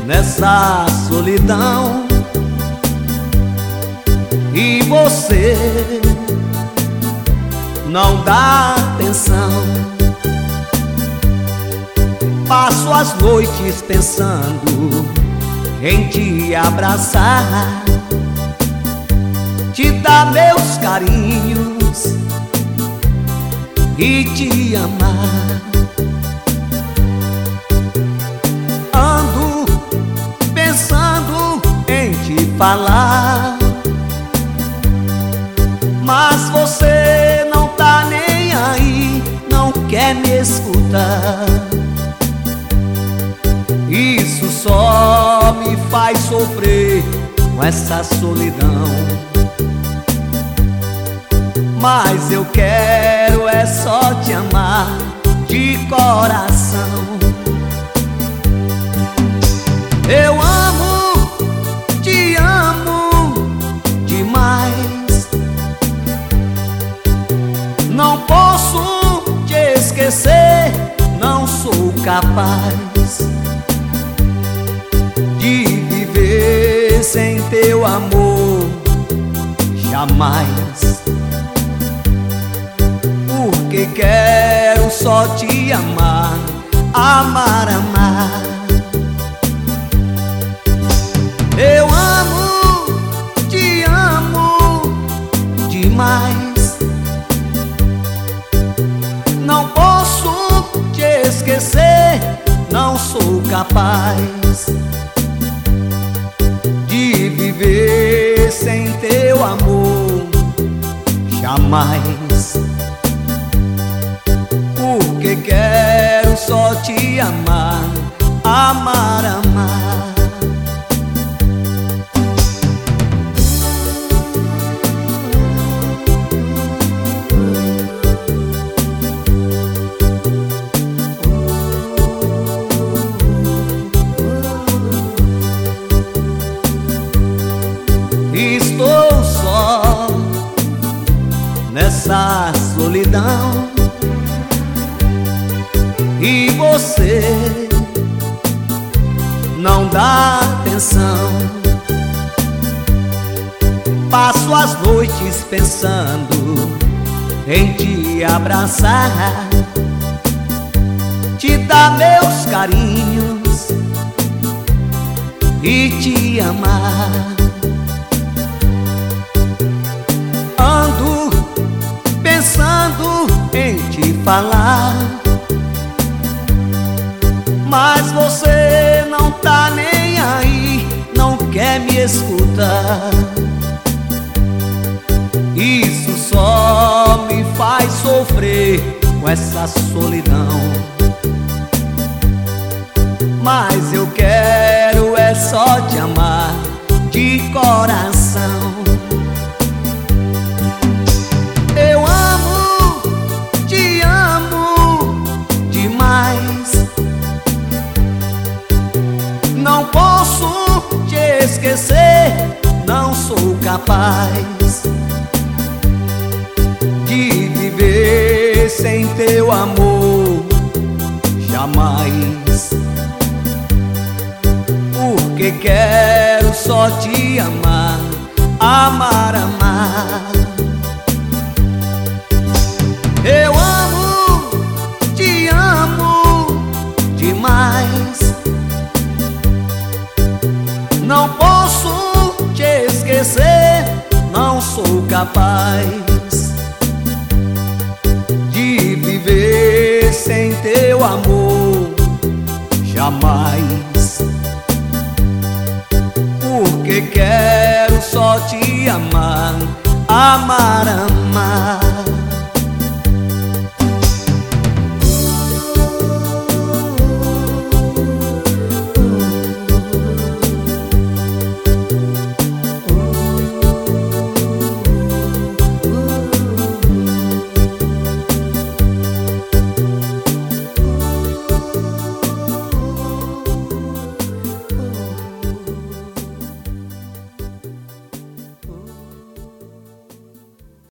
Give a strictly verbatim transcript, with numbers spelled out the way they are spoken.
nessa solidão. E você não dá atenção. Passo as noites pensando em te abraçar, te dar meus carinhos e te amar. Ando pensando em te falar, mas você não tá nem aí, não quer me escutar. Isso só me faz sofrer com essa solidão. Mas eu quero é só te amar de coração. Eu amo, te amo demais. Não posso te esquecer, não sou capaz de viver sem teu amor, jamais. Porque quero só te amar, amar, amar. Eu amo, te amo demais. Não posso te esquecer, não sou capaz de viver sem teu amor, jamais. Porque quero só te amar, amar, amar. Estou só nessa solidão. E você não dá atenção. Passo as noites pensando em te abraçar, te dar meus carinhos e te amar. Ando pensando em te falar, mas você não tá nem aí, não quer me escutar. Isso só me faz sofrer com essa solidão. Mas eu quero é só te amar de coração. Eu amo, te amo demais. Não posso te esquecer, não sou capaz de viver sem teu amor, jamais. Porque quero só te amar, amar, amar. Eu amo, te amo demais. Não posso te esquecer, não sou capaz de viver sem teu amor, jamais. Porque quero só te amar, amar, amar.